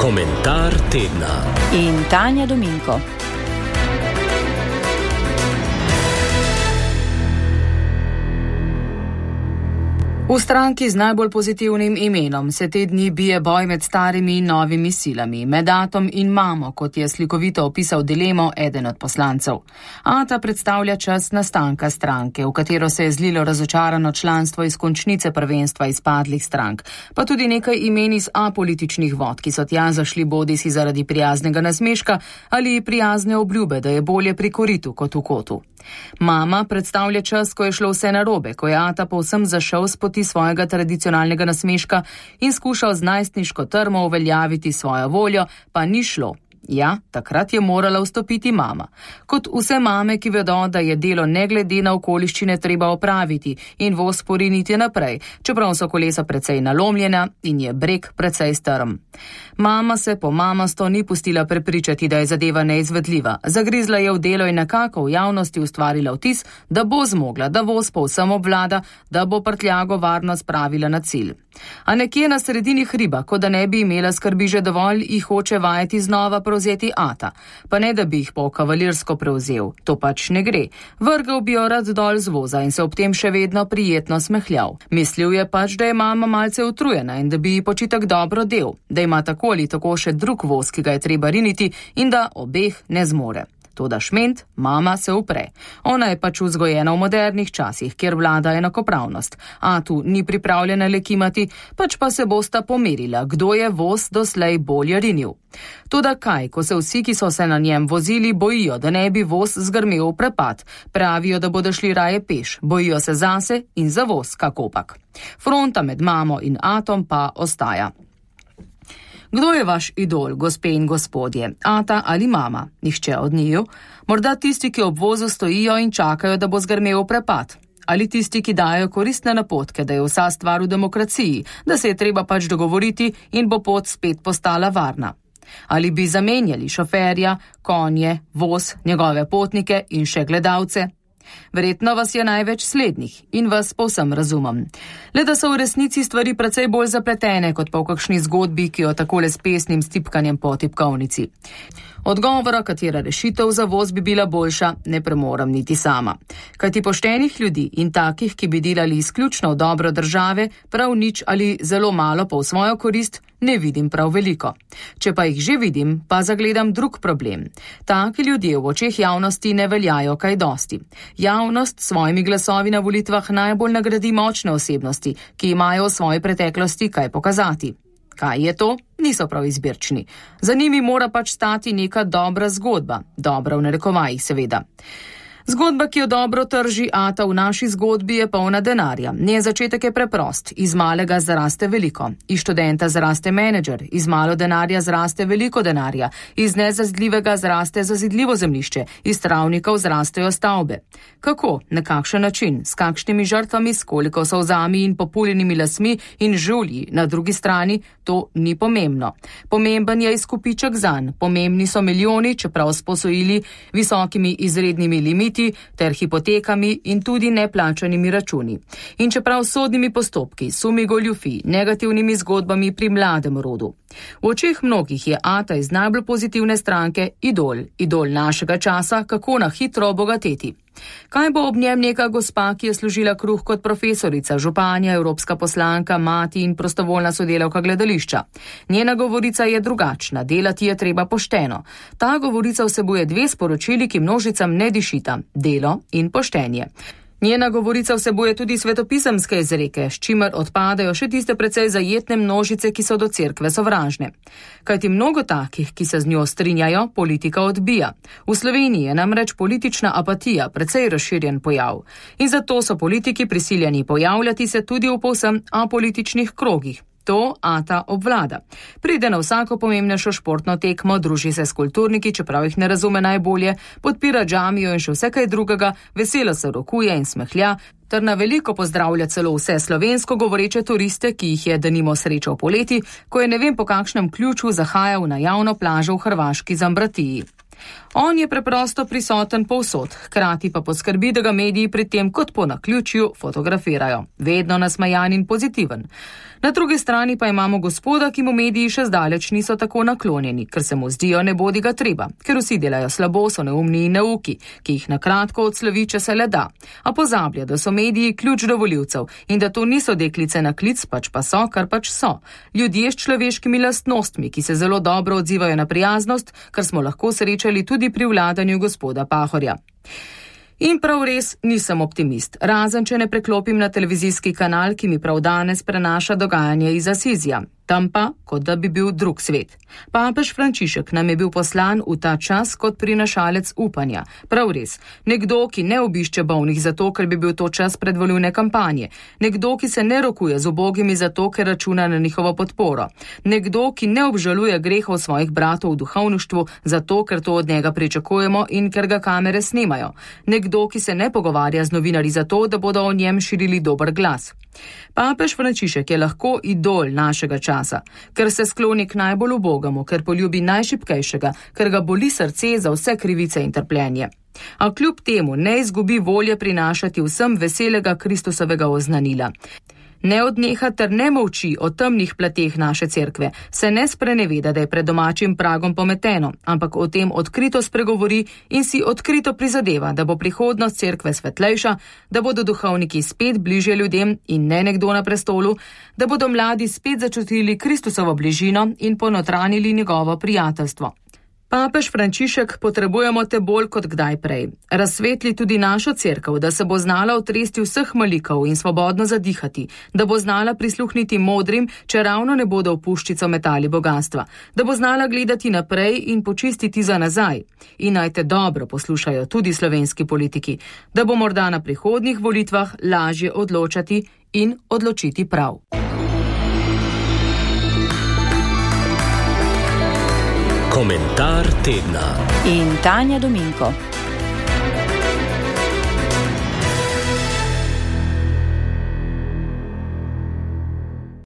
Komentar tedna. In Tanja Dominko. V stranki z najbolj pozitivnim imenom se te dni bije boj med starimi in novimi silami, med Atom in mamo, kot je slikovito opisal dilemo eden od poslancev. Ata predstavlja čas nastanka stranke, v katero se je zlilo razočarano članstvo iz končnice prvenstva izpadlih strank, pa tudi nekaj imen iz apolitičnih vod, ki so tja zašli bodisi zaradi prijaznega nasmeška ali prijazne obljube, da je bolje pri koritu kot v kotu. Mama predstavlja čas, ko je šlo vse narobe, ko je Ata povsem zašel s poti svojega tradicionalnega nasmeška in skušal z najstniško trmo uveljaviti svojo voljo, pa ni šlo. Ja, takrat je morala vstopiti mama. Kot vse mame, ki vedo, da je delo ne glede na okoliščine treba opraviti in voz poriniti naprej, čeprav so kolesa precej nalomljena in je breg precej strm. Mama se po mamasto ni pustila prepričati, da je zadeva neizvedljiva. Zagrizla je v delo in nekako v javnosti ustvarila vtis, da bo zmogla, da voz povsem obvlada, da bo prtljago varno spravila na cilj. A nekje na sredini hriba, kot da ne bi imela skrbi že dovolj, jih hoče vajeti znova prevzeti Ata. Pa ne, da bi jih po kavalirsko prevzel. To pač ne gre. Vrgal bi jo rad dol z voza in se ob tem še vedno prijetno smehljal. Mislil je pač, da je mama malce utrujena in da bi ji počitek dobro del, da ima tako ali tako še drug voz, ki ga je treba riniti in da obeh ne zmore. Toda šment, mama se upre. Ona je pač vzgojena v modernih časih, kjer vlada enakopravnost. Atu ni pripravljena lekimati, pač pa se bosta pomerila, kdo je voz doslej bolje rinil. Toda kaj, ko se vsi, ki so se na njem vozili, bojijo, da ne bi voz zgrmel v prepad. Pravijo, da bodo šli raje peš, bojijo se zase in za voz, kakopak. Fronta med mamo in Atom pa ostaja. Kdo je vaš idol, gospe in gospodje? Ata ali mama? Nihče od njiju? Morda tisti, ki ob vozu stojijo in čakajo, da bo zgrmel prepad? Ali tisti, ki dajo koristne napotke, da je vsa stvar v demokraciji, da se je treba pač dogovoriti in bo pot spet postala varna? Ali bi zamenjali šoferja, konje, voz, njegove potnike in še gledalce? Verjetno vas je največ slednjih in vas povsem razumem. Le da so v resnici stvari precej bolj zapletene, kot pa v kakšni zgodbi, ki jo takole s pesnim stipkanjem po tipkovnici. Odgovora, katera rešitev za voz bi bila boljša, ne premorem niti sama. Kajti poštenih ljudi in takih, ki bi delali izključno v dobro države, prav nič ali zelo malo pa v svojo korist, ne vidim prav veliko. Če pa jih že vidim, pa zagledam drug problem. Taki ljudje v očeh javnosti ne veljajo kaj dosti. Javnost s svojimi glasovi na volitvah najbolj nagradi močne osebnosti, ki imajo v svoji preteklosti kaj pokazati. Kaj je to? Niso prav izbirčni. Za njimi mora pač stati neka dobra zgodba. Dobra v narekovajih, seveda. Zgodba, ki jo dobro trži Ata v naši zgodbi, je polna denarja. Njen začetek je preprost. Iz malega zraste veliko. Iz študenta zraste menedžer. Iz malo denarja zraste veliko denarja. Iz nezazdljivega zraste zazidljivo zemljišče. Iz travnikov zrastejo stavbe. Kako? Na kakšen način? S kakšnimi žrtvami? S koliko solzami in populjenimi lasmi in žulji? Na drugi strani to ni pomembno. Pomemben je izkupiček zanj. Pomembni so milijoni, čeprav s posojili, visokimi izrednimi limiti ter hipotekami in tudi neplačanimi računi. In čeprav sodnimi postopki, sumi goljufij, negativnimi zgodbami pri mladem rodu. V očeh mnogih je Ata iz najbolj pozitivne stranke idol našega časa, kako na hitro obogateti. Kaj bo ob njem neka gospa, ki je služila kruh kot profesorica, županja, evropska poslanka, mati in prostovoljna sodelavka gledališča? Njena govorica je drugačna, delati je treba pošteno. Ta govorica vsebuje dve sporočili, ki množicam ne dišita: delo in poštenje. Njena govorica vsebuje tudi svetopisemske izreke, s čimer odpadajo še tiste precej zajetne množice, ki so do cerkve sovražne. Kajti mnogo takih, ki se z njo strinjajo, politika odbija. V Sloveniji je namreč politična apatija precej razširjen pojav. In zato so politiki prisiljeni pojavljati se tudi v povsem apolitičnih krogih. To Ata obvlada. Pride na vsako pomembnejšo športno tekmo, druži se s kulturniki, čeprav jih ne razume najbolje, podpira džamijo in še vse kaj drugega, veselo se rokuje in smehlja, ter na veliko pozdravlja celo vse slovensko govoreče turiste, ki jih je denimo srečal poleti, ko je ne vem po kakšnem ključu zahajal na javno plažo v hrvaški Zambratiji. On je preprosto prisoten povsod, hkrati pa poskrbi, da ga mediji pri tem kot po naključju fotografirajo. Vedno nasmejan in pozitiven. Na drugi strani pa imamo gospoda, ki mu mediji še zdaleč niso tako naklonjeni, ker se mu zdijo ne bodi ga treba, ker vsi delajo slabo, so neumni in neuki, ki jih na kratko odslovi, če se le da. A pozablja, da so mediji ključ do volivcev in da to niso deklice na klic, pač pa so, kar pač so. Ljudje s človeškimi lastnostmi, ki se zelo dobro odzivajo na prijaznost, kar smo lahko srečali tudi pri vladanju gospoda Pahorja. In prav res nisem optimist, razen če ne preklopim na televizijski kanal, ki mi prav danes prenaša dogajanje iz Asizija. Tam pa, kot da bi bil drug svet. Papež Frančišek nam je bil poslan v ta čas kot prinašalec upanja. Prav res, nekdo, ki ne obišče bolnih zato, ker bi bil to čas predvolilne kampanje. Nekdo, ki se ne rokuje z ubogimi zato, ker računa na njihovo podporo. Nekdo, ki ne obžaluje grehov svojih bratov v duhovništvu zato, ker to od njega pričakujemo in ker ga kamere snimajo. Nekdo, ki se ne pogovarja z novinarji zato, da bodo o njem širili dober glas. Papež Frančišek je lahko idol našega časa, ker se skloni k najbolj ubogemu, ker poljubi najšibkejšega, ker ga boli srce za vse krivice in trpljenje. A kljub temu ne izgubi volje prinašati vsem veselega Kristusovega oznanila. Ne odneha ter ne molči o temnih plateh naše cerkve, se ne spreneveda, da je pred domačim pragom pometeno, ampak o tem odkrito spregovori in si odkrito prizadeva, da bo prihodnost cerkve svetlejša, da bodo duhovniki spet bližje ljudem in ne nekdo na prestolu, da bodo mladi spet začutili Kristusovo bližino in ponotranili njegovo prijateljstvo. Papež Frančišek, potrebujemo te bolj kot kdaj prej. Razsvetli tudi našo cerkev, da se bo znala otresti vseh malikov in svobodno zadihati, da bo znala prisluhniti modrim, če ravno ne bodo v puščico metali bogatstva, da bo znala gledati naprej in počistiti za nazaj. In naj te dobro poslušajo tudi slovenski politiki, da bo morda na prihodnjih volitvah lažje odločati in odločiti prav. Komentar tedna. In Tanja Dominko.